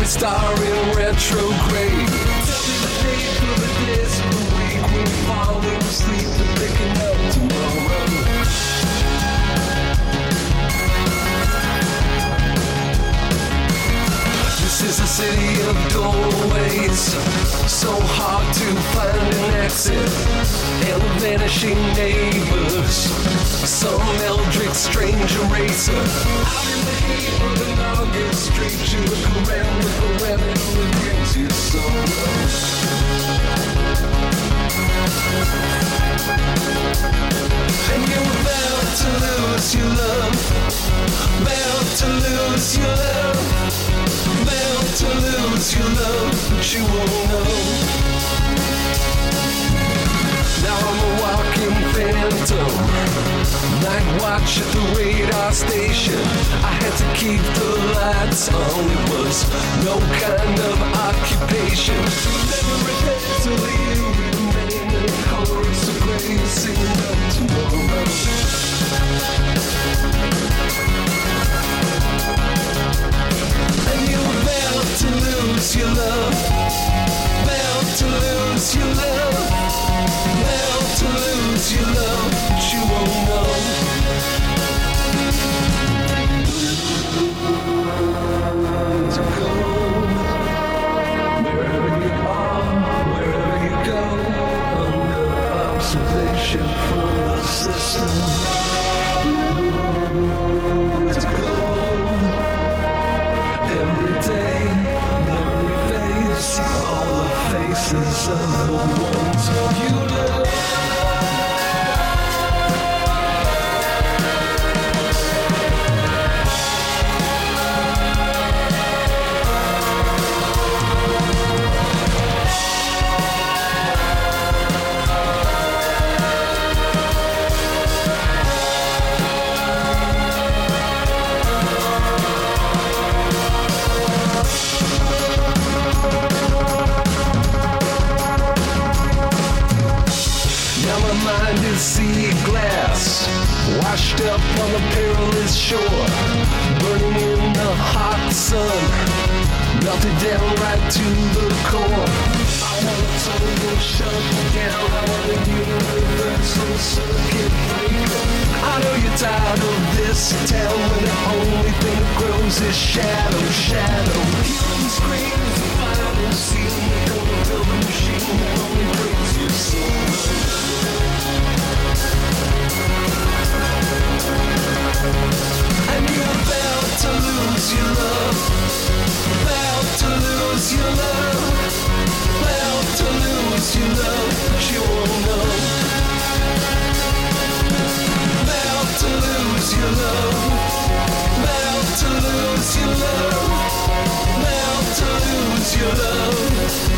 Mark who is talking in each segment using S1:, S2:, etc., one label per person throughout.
S1: star in retrograde. Tell me the date for the days of the week when we fall asleep and picking up tomorrow. This is a city of doorways, so hard to find an exit, and vanishing neighbors, some eldritch strange eraser. Out in the heat of an August street, you look around with a weapon that brings you sorrow. And you're about to lose your love, about to lose your love, about to lose your love, but you won't know. Now I'm a walking phantom, night watch at the radar station. I had to keep the lights on, it was no kind of occupation. Never a day to leave, remain in a chorus of grace, singing up tomorrow. And you're about to lose your love, about to lose your love, about to lose your love, but you won't know. To go wherever you are, wherever you go, under observation from the system. To go every day, every face, all the faces of the ones you love. Sea glass, washed up on the perilous shore, burning in the hot sun, melted down right to the core. I want a total shutdown, I want a universal circuit breaker. I know you're tired of this town when the only thing that grows is shadow, shadow. Hearing screams and fire ceiling, the only building machine that only brings you so. And you're about to lose your love, about to lose your love, about to lose your love, but you won't know. About to lose your love, about to lose your love, about to lose your love.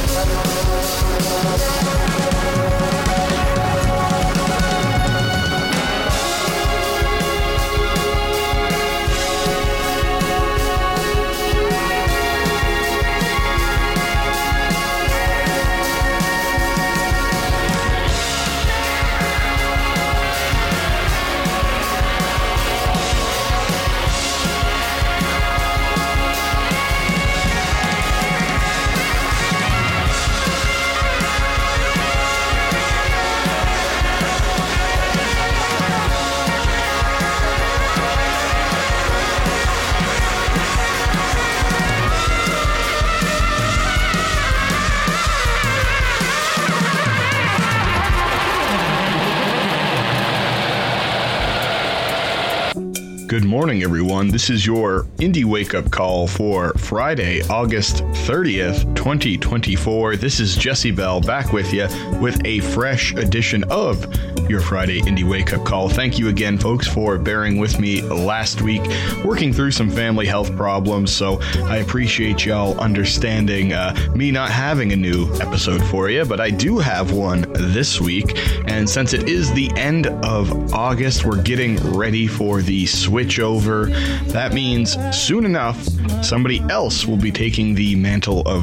S2: Good morning, everyone. This is your Indie Wake-Up Call for Friday, August 30th, 2024. This is Jesse Bell back with you with a fresh edition of your Friday Indie Wake-Up Call. Thank you again, folks, for bearing with me last week, working through some family health problems, so I appreciate y'all understanding me not having a new episode for you, but I do have one this week, and since it is the end of August, we're getting ready for the switch over. That means soon enough, somebody else will be taking the mantle of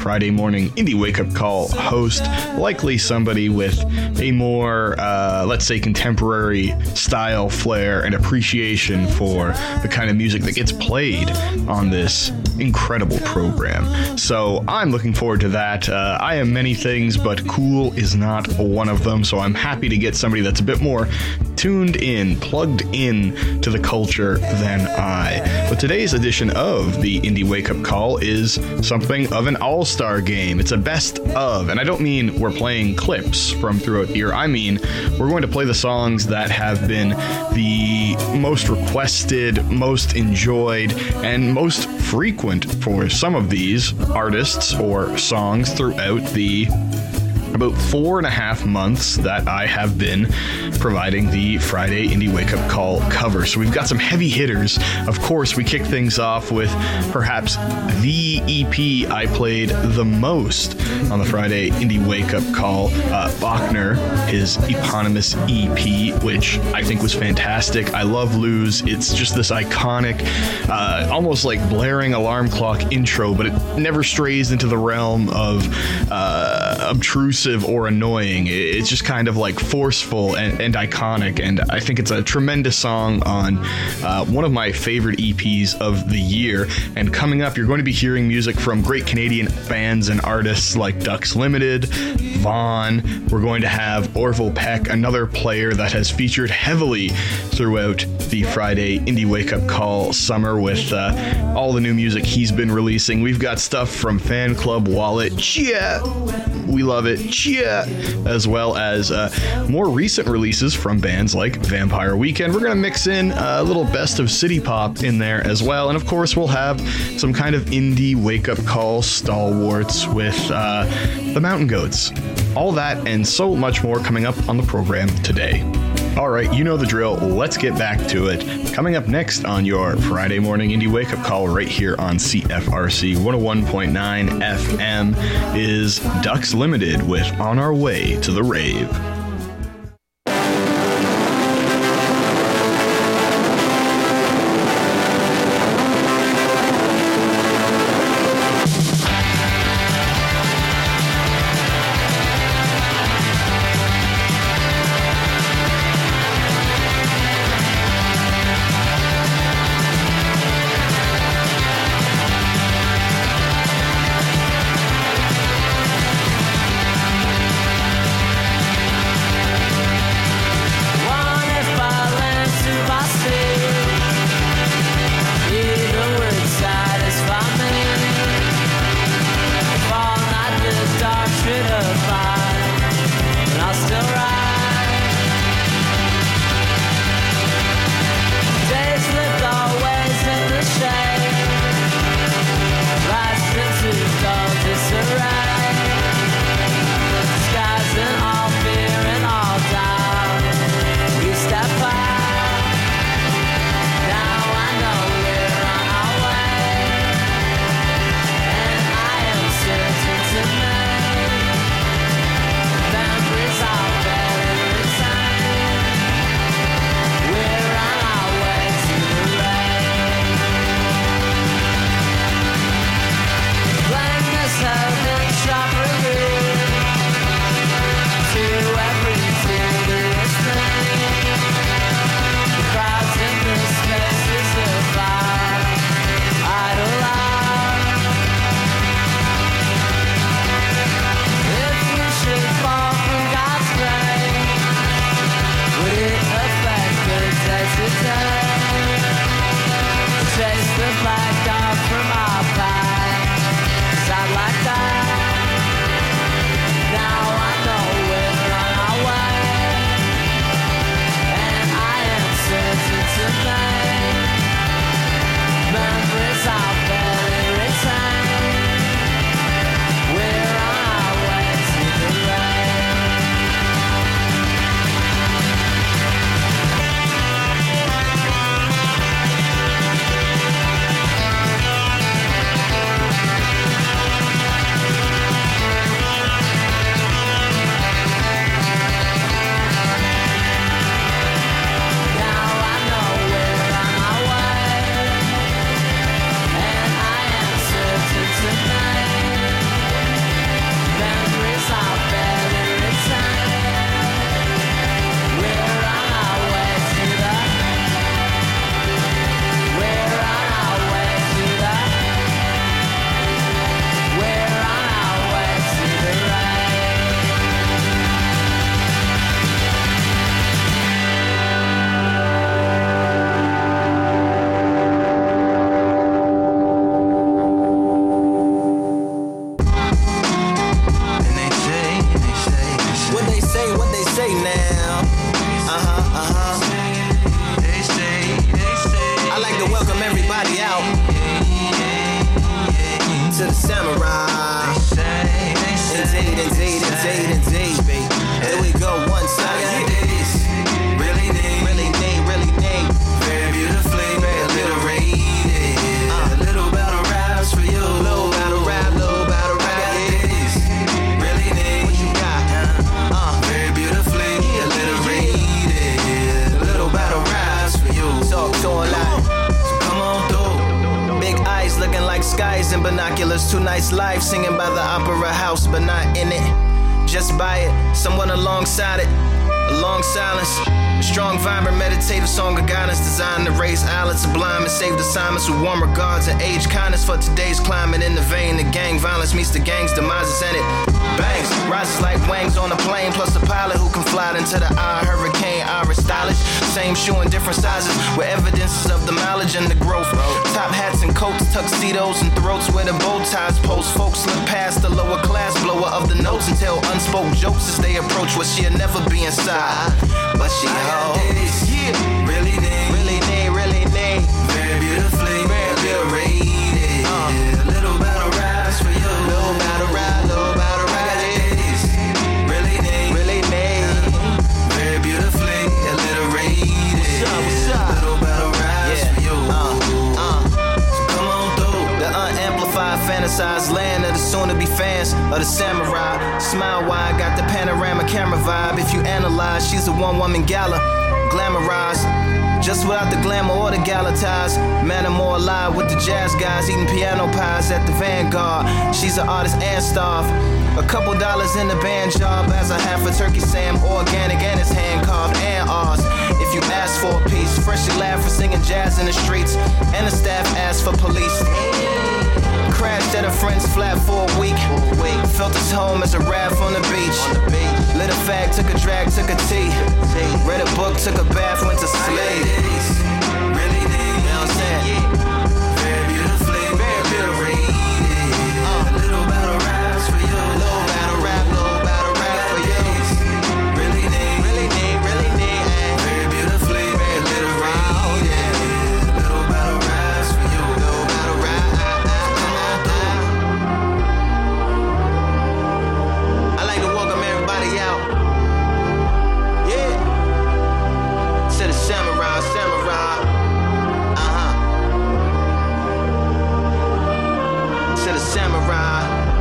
S2: Friday morning Indie Wake Up Call host, likely somebody with a more, let's say, contemporary style, flair, and appreciation for the kind of music that gets played on this incredible program. So I'm looking forward to that. I am many things, but cool is not one of them, so I'm happy to get somebody that's a bit more tuned in, plugged in to the culture than I. But today's edition of the Indie Wake Up Call is something of an all-star game. It's a best of, and I don't mean we're playing clips from throughout the year. I mean we're going to play the songs that have been the most requested, most enjoyed, and most frequent for some of these artists or songs throughout the about 4.5 months that I have been providing the Friday Indie Wake Up Call cover. So we've got some heavy hitters. Of course, we kick things off with perhaps the EP I played the most on the Friday Indie Wake Up Call, Bachner, his eponymous EP, which I think was fantastic. I love Lose. It's just this iconic, almost like blaring alarm clock intro, but it never strays into the realm of obtrusive or annoying. It's just kind of like forceful and iconic, and I think it's a tremendous song on one of my favorite EPs of the year. And coming up, you're going to be hearing music from great Canadian bands and artists like Ducks Limited, Vaughn. We're going to have Orville Peck, another player that has featured heavily throughout the Friday Indie Wake Up Call summer with all the new music he's been releasing. We've got stuff from Fan Club Wallet, yeah, we love it, yeah, as well as more recent releases from bands like Vampire Weekend. We're going to mix in a little best of city pop in there as well. And of course, we'll have some kind of indie wake-up call stalwarts with the Mountain Goats. All that and so much more coming up on the program today. All right, you know the drill. Let's get back to it. Coming up next on your Friday morning Indie Wake Up Call right here on CFRC 101.9 FM is Ducks Limited with On Our Way to the Rave.
S3: everybody out. To the samurai. Indeed. Here we go, one time. Really need. Very beautifully, alliterated. A little battle raps for you. Little battle rap. Really need. What you got? Very beautifully, alliterated. A little battle raps for you. Talk to a lot. So come on through. Big eyes looking like skies and binoculars. Two nights live singing by the opera house, but not in it. Just by it, someone alongside it. A long silence, a strong, vibrant, meditative song of guidance designed to raise eyelids sublime and save assignments with warm regards and age kindness for today's climate. In the vein, the gang violence meets the gang's demises in it. Bangs, rises like wings on a plane, plus a pilot who can fly into the eye. Hurricane, iris stylish, same shoe in different sizes with evidences of the mileage and the growth. Top hats and coats, tuxedos and throats where the bow ties post. Folks slip past the lower class blower of the notes and tell unspoke jokes as they approach what she'll never be inside. But she holds, really need, very beautifully, alliterated. Little battle raps for you, little battle rap. Really need, very beautifully, alliterated. What's up? Little battle raps for you. So come on through. The unamplified, fantasized land of the soon-to-be fans of the samurai. Smile wide, got the panorama camera vibe. If you analyze, she's a one-woman gala, glamorized, just without the glamour or the gala ties. Man, I'm more alive with the jazz guys, eating piano pies at the Vanguard. She's an artist and staff. A couple dollars in the band job as a half a turkey Sam, organic and it's hand carved and ours. If you ask for a piece, freshly laugh for singing jazz in the streets, and the staff asked for police. Crashed at a friend's flat for a week. Felt his home as a raft on the beach. Lit a fag, took a drag, took a tea. Read a book, took a bath, went to sleep. Really need, you know what I'm saying? Very beautifully, very a little battle raps for you. Little battle rap for you. Really need, very beautifully, very alliterated. Little battle raps for you. Little battle rap. Samurai. To the samurai.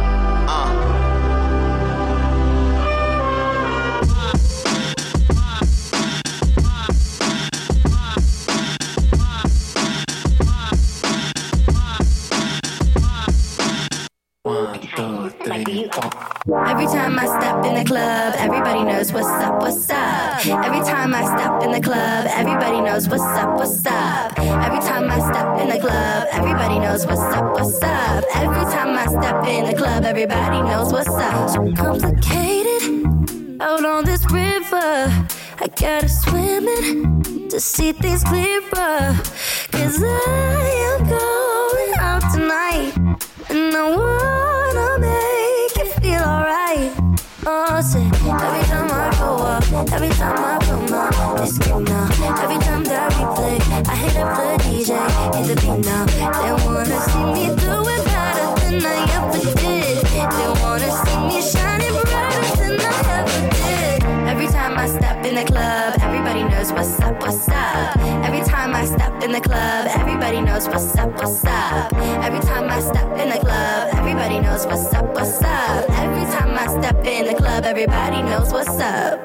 S4: Every time I step in the club, everybody knows what's up. Every time I step in the club, everybody knows what's up. Every time I step in the club, everybody knows what's up. Every time I step in the club, everybody knows what's up. So complicated, out on this river, I gotta swim in to see things clearer. 'Cause I am going out tonight, and I wanna make you feel alright. Oh, say, every time I go up, every time I come out, they scream now. Every time that we play, I hit up the DJ, hit the beat now. They wanna see me do it better than I ever did. They wanna see me shining brighter than I ever did. Every time I step in the club, everybody knows what's up. Every time I step in the club, everybody knows what's up. Every time I step in the club, everybody knows what's up. Every time I step in the club, everybody knows what's up.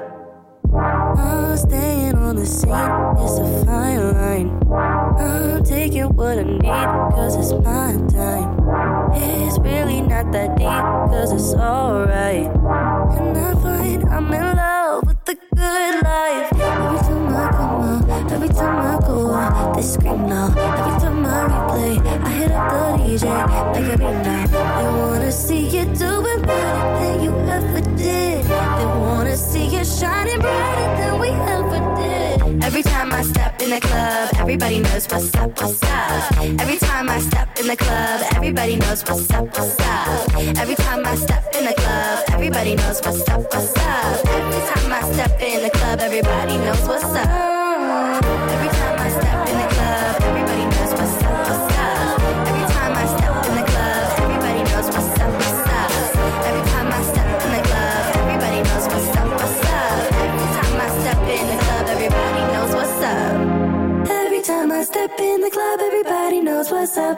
S4: Oh, staying on the scene is a fine line. I'm taking what I need, 'cause it's my time. It's really not that deep, 'cause it's alright. And I find I'm in love with the good life. Every time I come out, every time I go out, they scream now. Every time I replay, I hit up the DJ, like a beat now. They wanna see you doing better than you ever did. They wanna see you shining brighter than we ever did. Every time I step in the club, everybody knows what's up. Every time I step in the club, everybody knows what's up. Every time I step in the club, everybody knows what's up. Every time I step in the club, everybody knows what's up. Every time I step in the club, everybody knows what's up. what's up?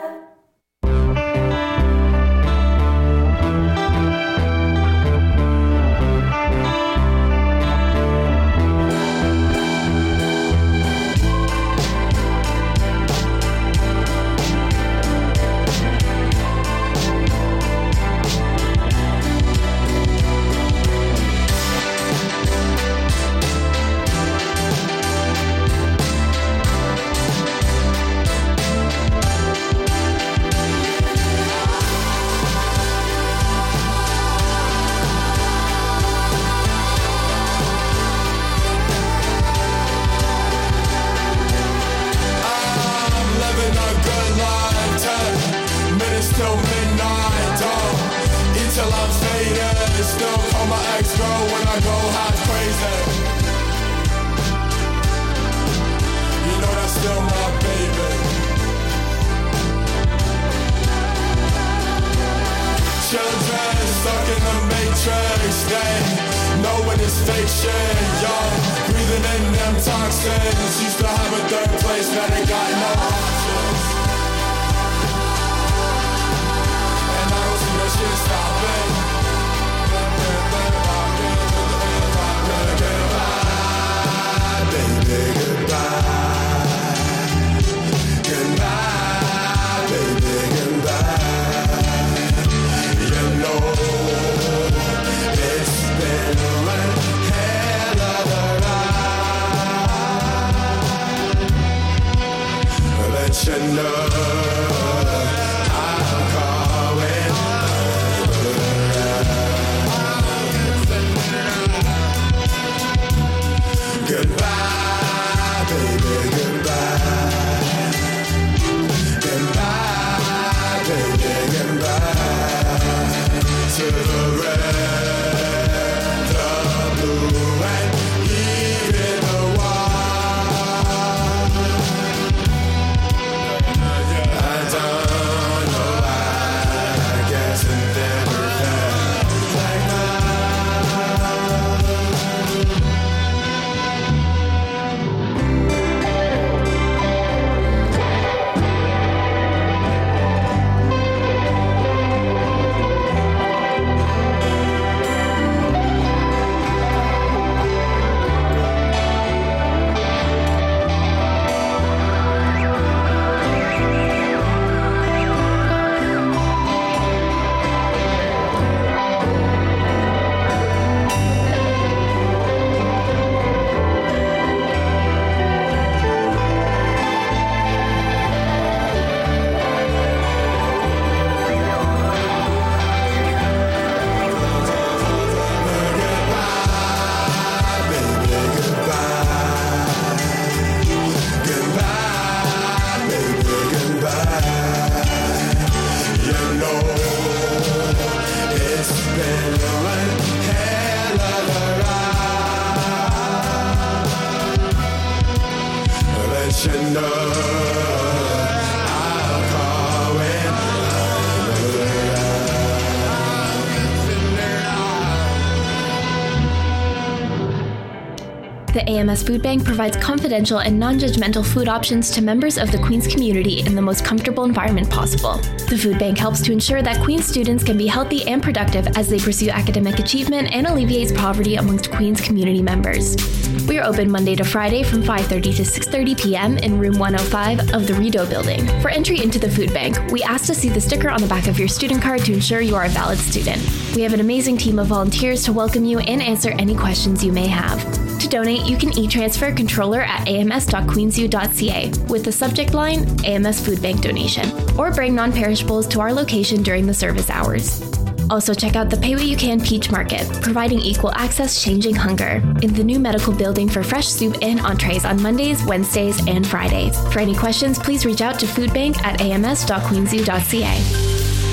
S5: The AMS Food Bank provides confidential and non-judgmental food options to members of the Queens community in the most comfortable environment possible. The Food Bank helps to ensure that Queens students can be healthy and productive as they pursue academic achievement and alleviates poverty amongst Queens community members. We are open Monday to Friday from 5:30 to 6:30 p.m. in room 105 of the Rideau building. For entry into the Food Bank, we ask to see the sticker on the back of your student card to ensure you are a valid student. We have an amazing team of volunteers to welcome you and answer any questions you may have. To donate, you can e-transfer controller at ams.queensu.ca with the subject line AMS Food Bank donation, or bring non-perishables to our location during the service hours. Also check out the Pay What You Can Peach Market, providing equal access changing hunger, in the new medical building for fresh soup and entrees on Mondays, Wednesdays, and Fridays. For any questions, please reach out to foodbank at ams.queensu.ca.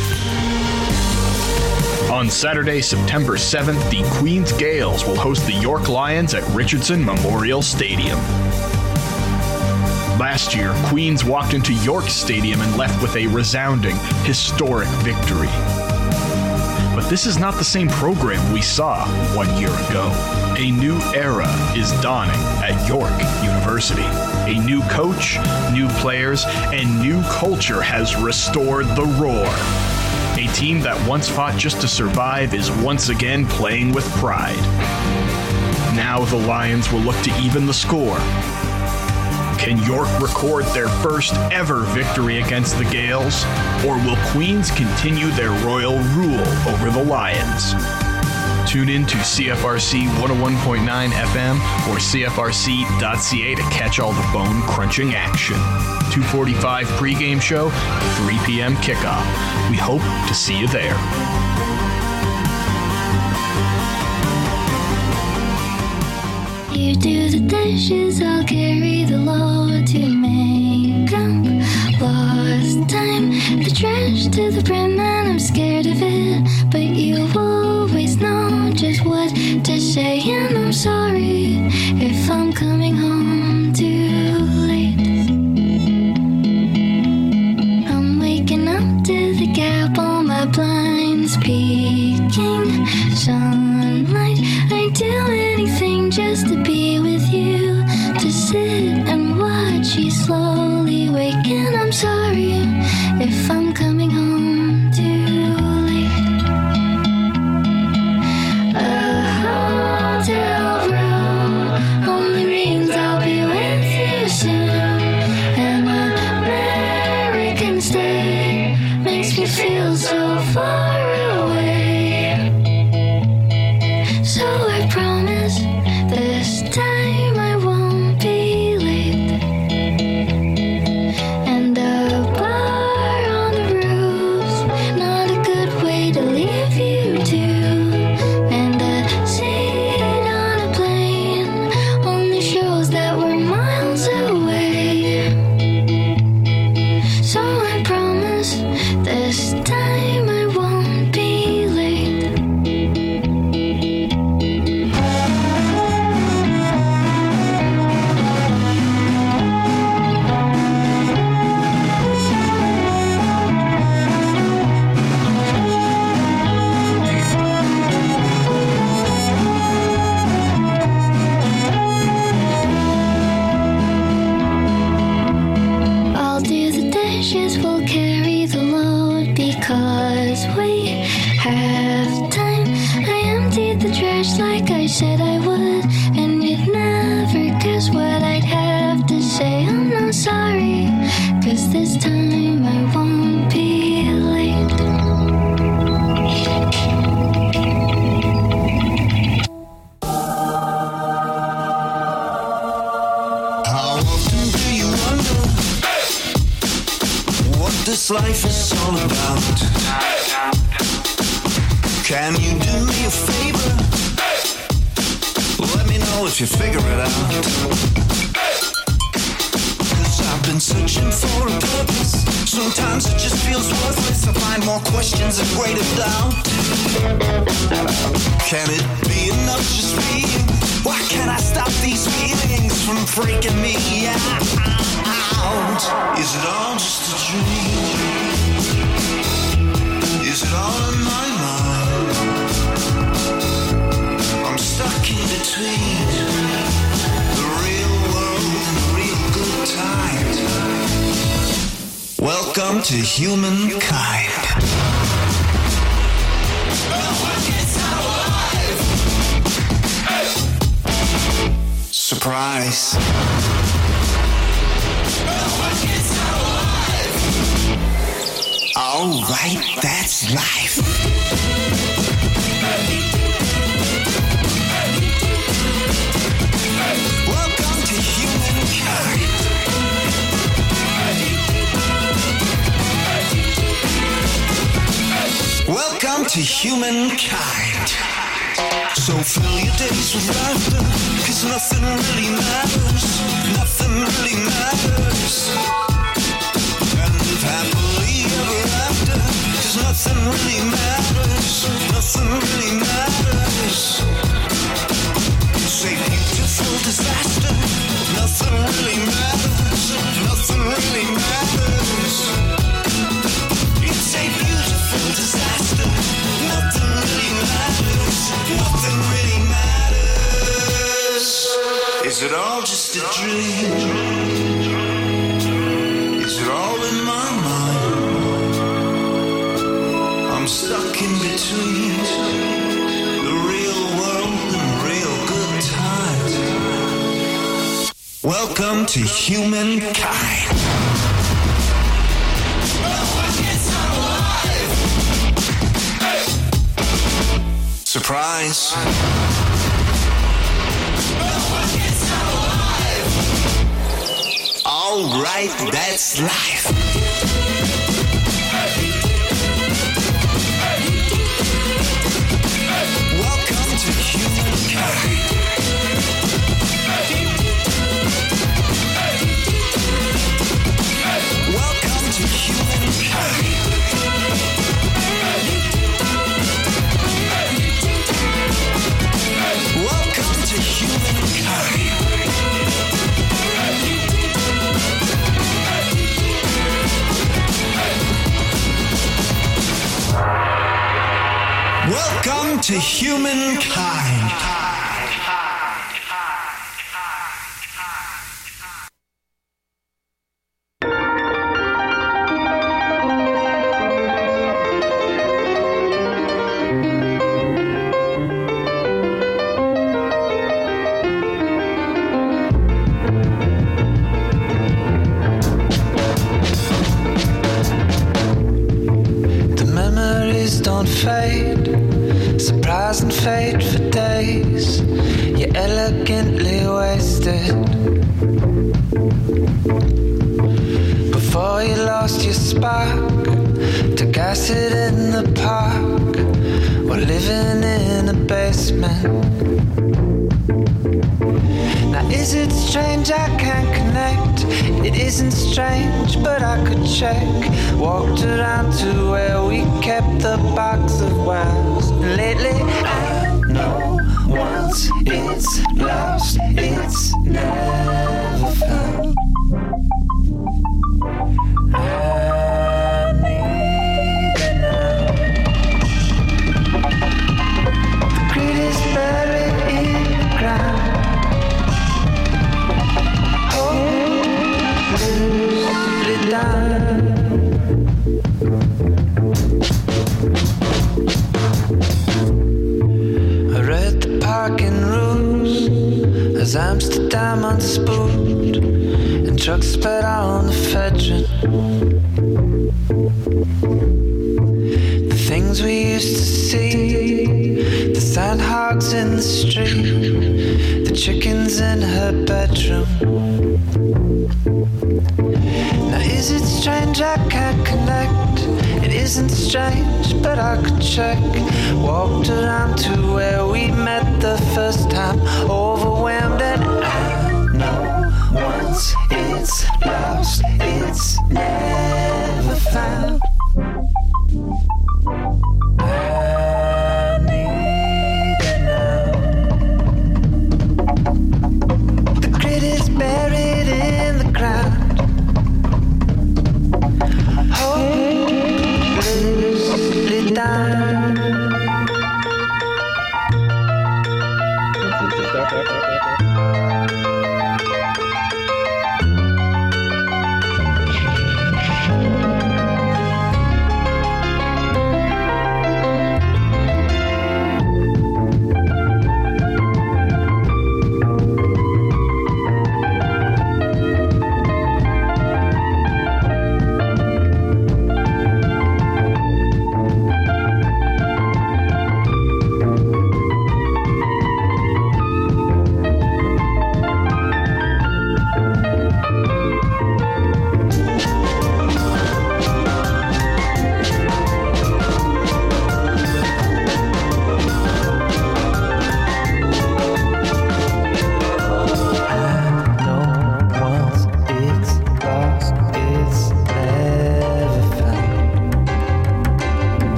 S2: On Saturday, September 7th, the Queens Gales will host the York Lions at Richardson Memorial Stadium. Last year, Queens walked into York Stadium and left with a resounding, historic victory. But this is not the same program we saw 1 year ago. A new era is dawning at York University. A new coach, new players, and new culture has restored the roar. A team that once fought just to survive is once again playing with pride. Now the Lions will look to even the score. Can York record their first ever victory against the Gales? Or will Queens continue their royal rule over the Lions? Tune in to CFRC 101.9 FM or CFRC.ca to catch all the bone-crunching action. 2:45 pregame show, 3 p.m. kickoff. We hope to see you there.
S6: You do the dishes, I'll carry the load to make up lost time. The trash to the brim and I'm scared of it, but you always know just what to say. And I'm sorry if I'm coming home too late. I'm waking up to the gap on my blinds peeking sunlight. I'd do anything just to be with you, to sit and watch you slowly wake. And I'm sorry if I'm coming home too late. A hotel room only means I'll be with you soon. An American stay makes me feel so far away. So I promise this time I won't be late. And a bar on the roof's not a good way to leave you to. And a seat on a plane only shows that we're miles away. So I promise this time I won't be late. I'll do the dishes, we'll carry the load because we have time. I emptied the trash like I said I would, and you'd never guess what I'd have to say. I'm not sorry, 'cause this time I won't be late.
S3: How often do you wonder what this life is all about? Can you do me a favor? Let me know if you figure it out. 'Cause I've been searching for a purpose. Sometimes it just feels worthless. I find more questions and greater doubt. Can it be enough just being? Why can't I stop these feelings from freaking me out? Is it all just a dream? Is it all in my mind? I'm stuck in between the real world and the real good times. Welcome to humankind. Surprise. All right, that's life. Welcome to humankind. Welcome to humankind. So fill your days with laughter, 'cause nothing really matters. Nothing really matters. And live happily ever after, 'cause nothing really matters. Nothing really matters. Say beautiful disaster. Nothing really matters. Nothing really matters. It's a beautiful disaster. Nothing it all just a dream? Is it all in my mind? I'm stuck in between the real world and real good times. Welcome to humankind. Surprise. All right, that's life. Welcome to humankind. Welcome to humankind. Welcome to humankind. Welcome to humankind. Surprising fate for days, you're elegantly wasted. Before you lost your spark, took acid in the park, while living in a basement. Now is it strange I can't connect? It isn't strange, but I could check. Walked around to where we kept the box of wines. Lately I know once it's lost, it's never found. I need it now. The greed is buried in the ground. I read the parking rules as Amsterdam unspooled and trucks sped on the Fedrin. The things we used to see, the sandhogs in the street, the chickens in her bedroom. Now is it strange I can't connect? It isn't strange, but I could check. Walked around to where we met the first time, overwhelmed, and I know once it's lost, it's never found. I need it now. The grid is buried in the ground. Hopelessly down.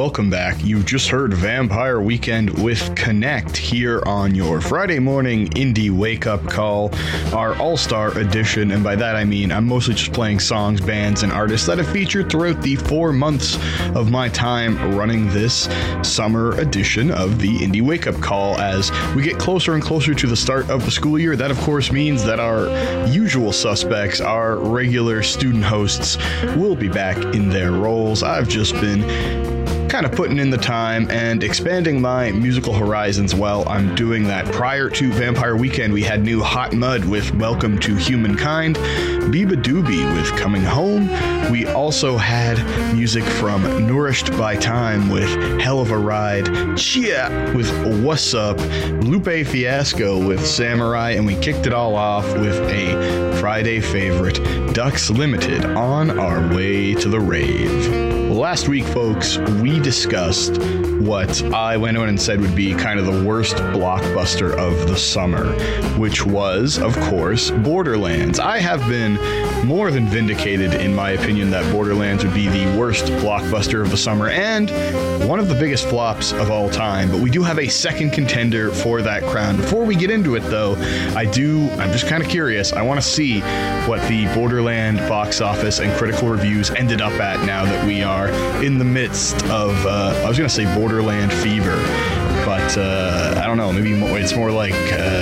S2: welcome back. You just heard Vampire Weekend with Connect here on your Friday morning indie wake-up call, our all-star edition, and by that I mean I'm mostly just playing songs, bands, and artists that have featured throughout the 4 months of my time running this summer edition of the indie wake-up call. As we get closer and closer to the start of the school year, that of course means that our usual suspects, our regular student hosts, will be back in their roles. I've just been kind of putting in the time and expanding my musical horizons while I'm doing that. Prior to Vampire Weekend, we had new Hot Mud with Welcome to Humankind, Biba Doobie with Coming Home. We also had music from Nourished by Time with Hell of a Ride, Chia with What's Up, Lupe Fiasco with Samurai, and we kicked it all off with a Friday favorite, Ducks Limited, On Our Way to the Rave. Last week, folks, we discussed what I went on and said would be kind of the worst blockbuster of the summer, which was, of course, Borderlands. I have been more than vindicated in my opinion that Borderlands would be the worst blockbuster of the summer and one of the biggest flops of all time, but we do have a second contender for that crown. Before we get into it, though, I'm just kind of curious. I want to see what the Borderland box office and critical reviews ended up at now that we are in the midst of, I was going to say Borderland fever, but I don't know, maybe it's more like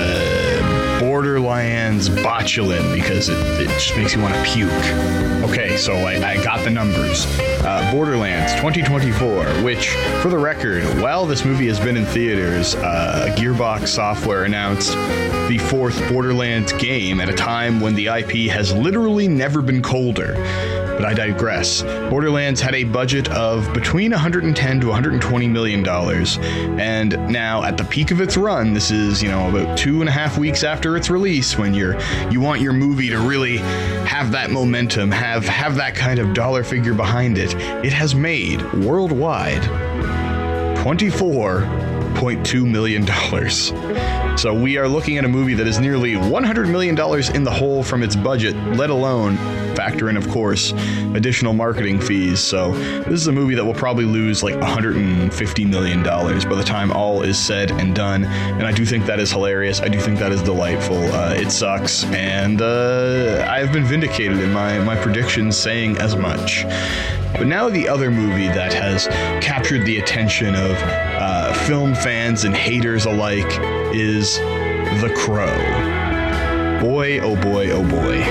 S2: Borderlands botulin, because it just makes you want to puke. Okay, so I got the numbers. Borderlands 2024, which, for the record, while this movie has been in theaters, Gearbox Software announced the 4th Borderlands game at a time when the IP has literally never been colder. But I digress. Borderlands had a budget of between $110 to $120 million, and now at the peak of its run, this is, about 2.5 weeks after its release, when you want your movie to really have that momentum, have that kind of dollar figure behind it, it has made worldwide $24.2 million. So we are looking at a movie that is nearly $100 million in the hole from its budget, let alone factor in, of course, additional marketing fees. So this is a movie that will probably lose like $150 million by the time all is said and done. And I do think that is hilarious. I do think that is delightful. It sucks. And I have been vindicated in my predictions saying as much. But now the other movie that has captured the attention of film fans and haters alike is The Crow. Boy, oh boy, oh boy.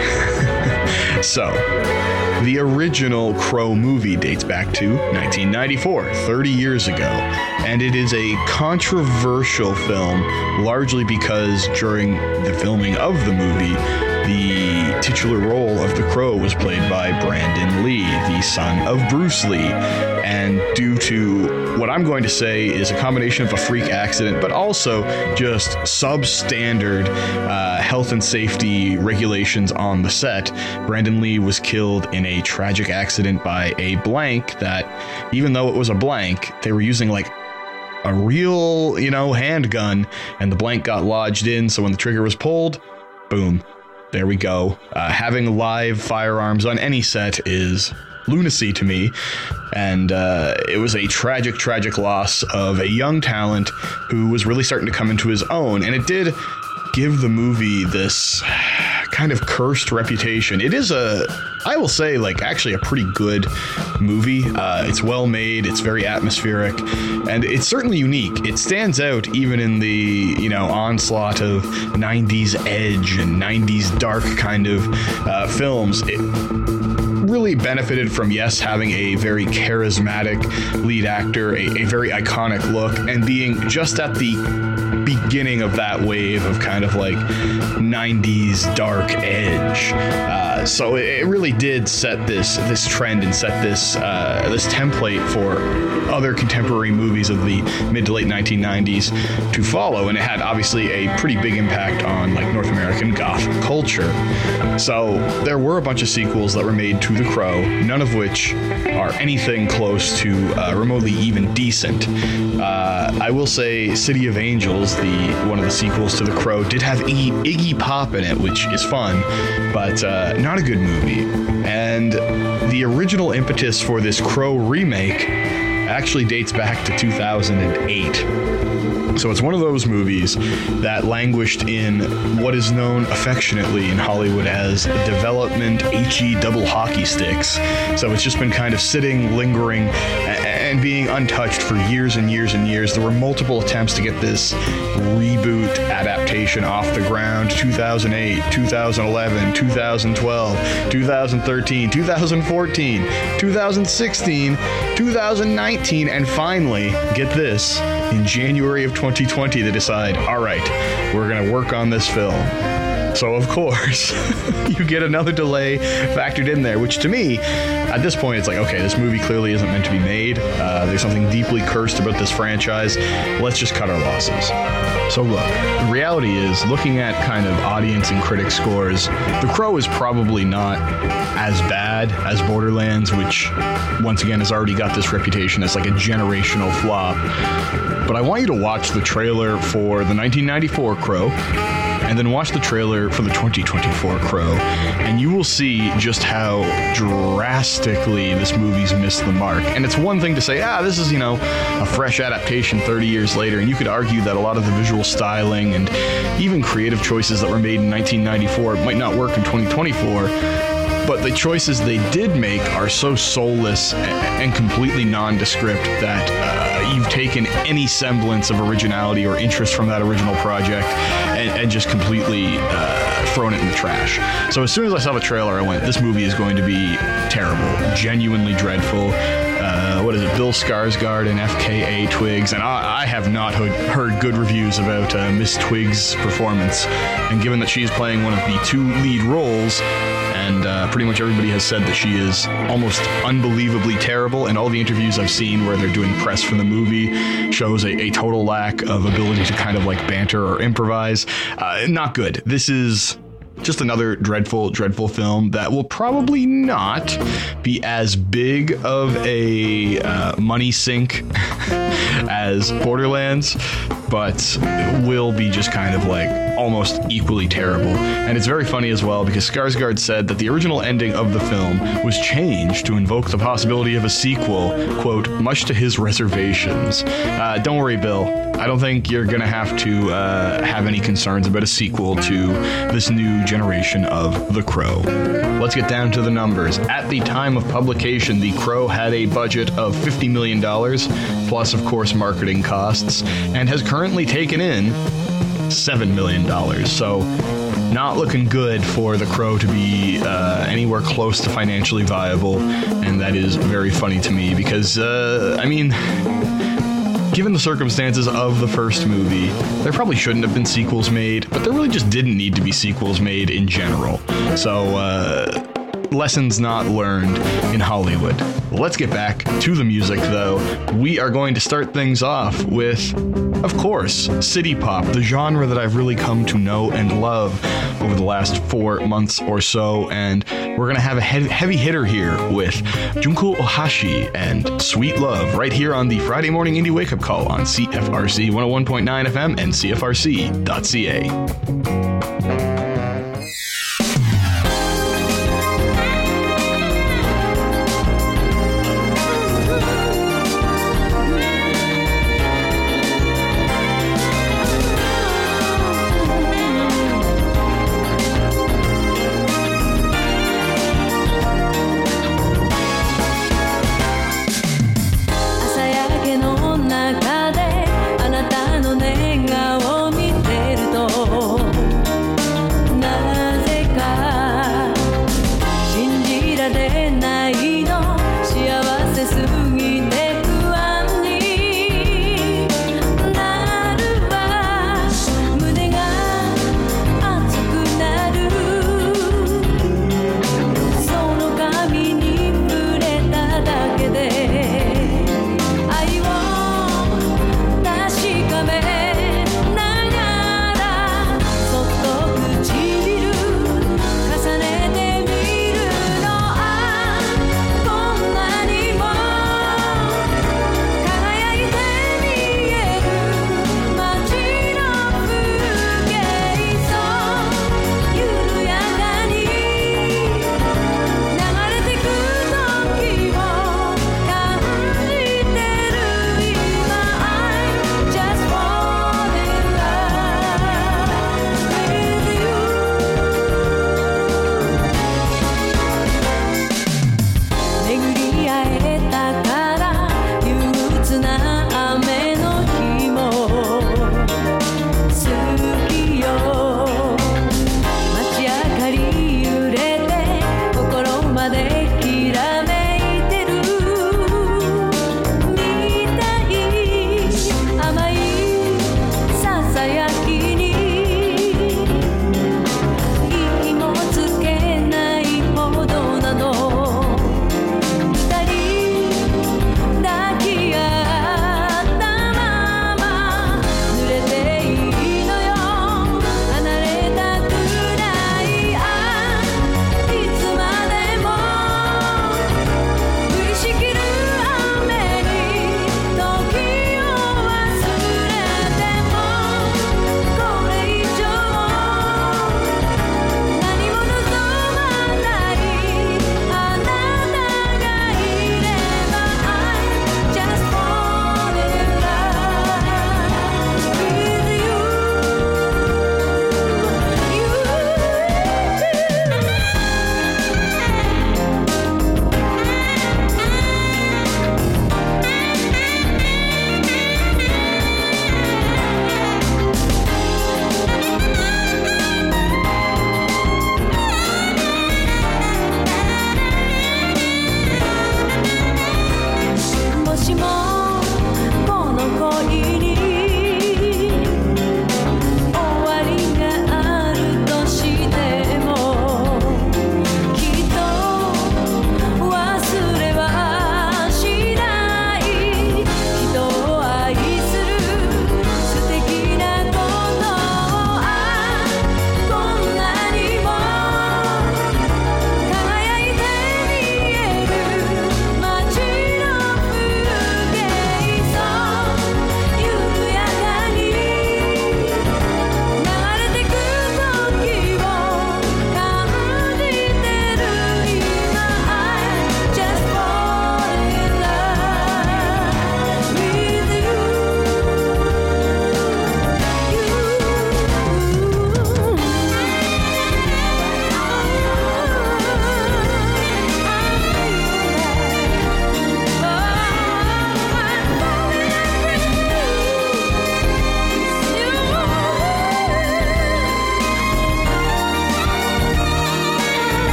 S2: So, the original Crow movie dates back to 1994, 30 years ago, and it is a controversial film, largely because during the filming of the movie, the titular role of the Crow was played by Brandon Lee, the son of Bruce Lee, and due to what I'm going to say is a combination of a freak accident, but also just substandard health and safety regulations on the set, Brandon Lee was killed in a tragic accident by a blank that, even though it was a blank, they were using like a real, handgun, and the blank got lodged in, so when the trigger was pulled, boom. There we go. Having live firearms on any set is lunacy to me, and it was a tragic loss of a young talent who was really starting to come into his own, and it did give the movie this kind of cursed reputation. It is I will say, actually a pretty good movie. It's well made, it's very atmospheric, and it's certainly unique. It stands out even in the, onslaught of 90s edge and 90s dark kind of films. It really benefited from, yes, having a very charismatic lead actor, a very iconic look, and being just at the beginning of that wave of kind of 90s dark edge. So it really did set this trend and set this template for other contemporary movies of the mid to late 1990s to follow, and it had obviously a pretty big impact on North American goth culture. So there were a bunch of sequels that were made to The Crow, none of which are anything close to remotely even decent. I will say City of Angels, one of the sequels to The Crow, did have Iggy Pop in it, which is fun, but not a good movie. And the original impetus for this Crow remake actually dates back to 2008. So it's one of those movies that languished in what is known affectionately in Hollywood as development HE double hockey sticks. So it's just been kind of sitting, lingering, and being untouched for years and years and years. There were multiple attempts to get this reboot adaptation off the ground. 2008, 2011, 2012, 2013, 2014, 2016, 2019, and finally, get this, in January of 2020 they decide, all right, we're going to work on this film. So of course, you get another delay factored in there, which to me, at this point, it's like, okay, this movie clearly isn't meant to be made. There's something deeply cursed about this franchise. Let's just cut our losses. So look, the reality is, looking at kind of audience and critic scores, The Crow is probably not as bad as Borderlands, which once again has already got this reputation as like a generational flop. But I want you to watch the trailer for the 1994 Crow, and then watch the trailer for the 2024 Crow, and you will see just how drastically this movie's missed the mark. And it's one thing to say, this is, a fresh adaptation 30 years later, and you could argue that a lot of the visual styling and even creative choices that were made in 1994 might not work in 2024. But the choices they did make are so soulless and completely nondescript that you've taken any semblance of originality or interest from that original project and just completely thrown it in the trash. So as soon as I saw the trailer, I went, this movie is going to be terrible, genuinely dreadful. What is it, Bill Skarsgård and FKA Twigs, and I have not heard good reviews about Miss Twigs' performance, and given that she's playing one of the two lead roles, and pretty much everybody has said that she is almost unbelievably terrible, and all the interviews I've seen where they're doing press for the movie shows a total lack of ability to kind of like banter or improvise. Not good. This is just another dreadful, dreadful film that will probably not be as big of a money sink as Borderlands, but will be just kind of like almost equally terrible. And it's very funny as well, because Skarsgård said that the original ending of the film was changed to invoke the possibility of a sequel, quote, much to his reservations. Don't worry, Bill. I don't think you're going to have to have any concerns about a sequel to this new generation of The Crow. Let's get down to the numbers. At the time of publication, The Crow had a budget of $50 million, plus, of course, marketing costs, and has currently taken in $7 million. So not looking good for The Crow to be anywhere close to financially viable, and that is very funny to me because, given the circumstances of the first movie, there probably shouldn't have been sequels made, but there really just didn't need to be sequels made in general. So, lessons not learned in Hollywood. Let's get back to the music, though. We are going to start things off with, of course, city pop, the genre that I've really come to know and love over the last 4 months or so, and we're going to have a heavy hitter here with Junko Ohashi and Sweet Love right here on the Friday Morning Indie Wake Up Call on CFRC 101.9 FM and CFRC.ca.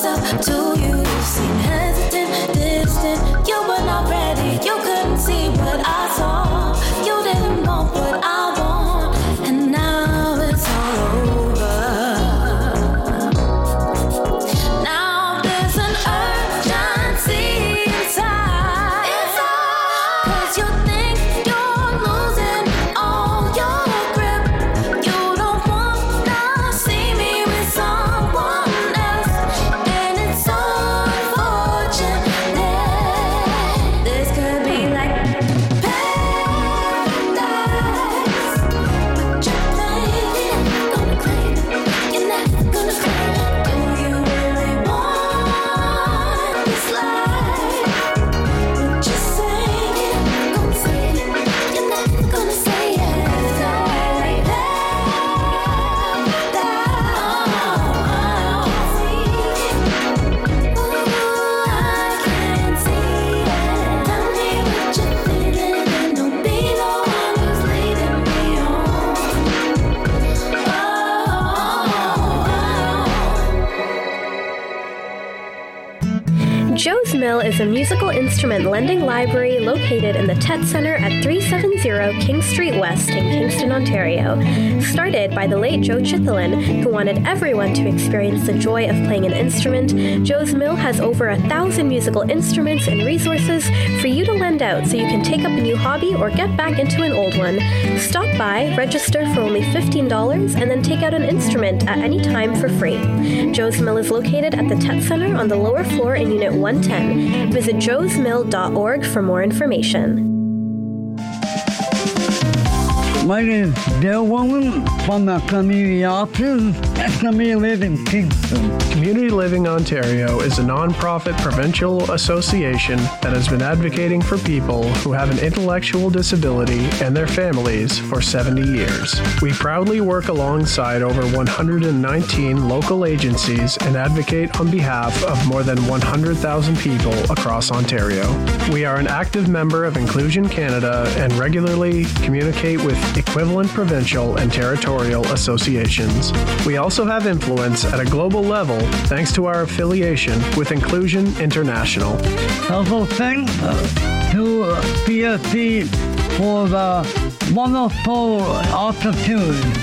S6: up to you. You seem hesitant, distant. You were not ready. You couldn't see what I saw. You didn't want what I want, and now it's all over. Now there's an urgency inside. Cause you think you're losing all your grip. You don't wanna see me with someone else, and it's so unfortunate. This could be like paradise, but you're playing, gonna claim it. You're never gonna claim it. Do you really want this life? What you saying, gonna say it. You're never gonna say it. Like I can't see it. Tell me what you're feeling, and don't be the one who's leading me on.
S7: Joe's Mill is a musical instrument lending library located in the TET Center at 370 King Street West in Kingston, Ontario. Started by the late Joe Chithalin, who wanted everyone to experience the joy of playing an instrument, Joe's Mill has over 1,000 musical instruments and resources for you to lend out so you can take up a new hobby or get back into an old one. Stop by, register for only $15, and then take out an instrument at any time for free. Joe's Mill is located at the TET Center on the lower floor in Unit 110. Visit joesmill.org for more information.
S8: My name is Dale Woman from the Community Options at Community Living Kingston.
S9: Community Living Ontario is a non-profit provincial association that has been advocating for people who have an intellectual disability and their families for 70 years. We proudly work alongside over 119 local agencies and advocate on behalf of more than 100,000 people across Ontario. We are an active member of Inclusion Canada and regularly communicate with equivalent provincial and territorial associations. We also have influence at a global level thanks to our affiliation with Inclusion International.
S8: Also thanks to PSC for the wonderful opportunity.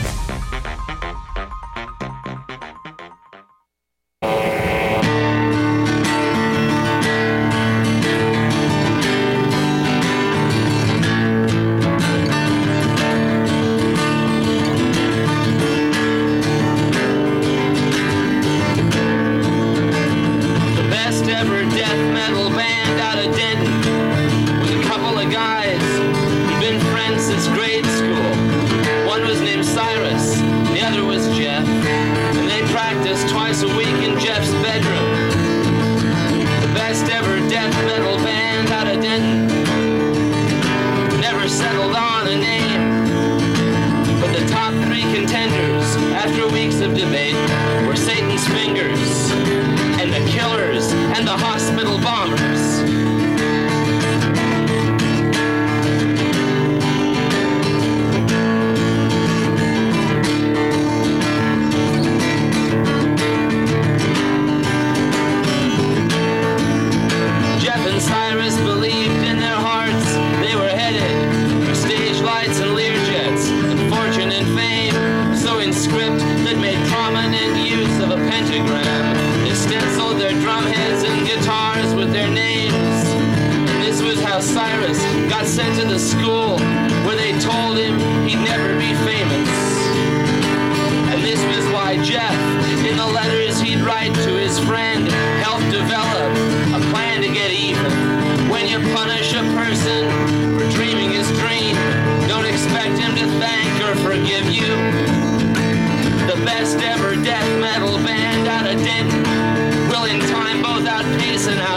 S1: Best ever death metal band out of Denton will in time both outpace and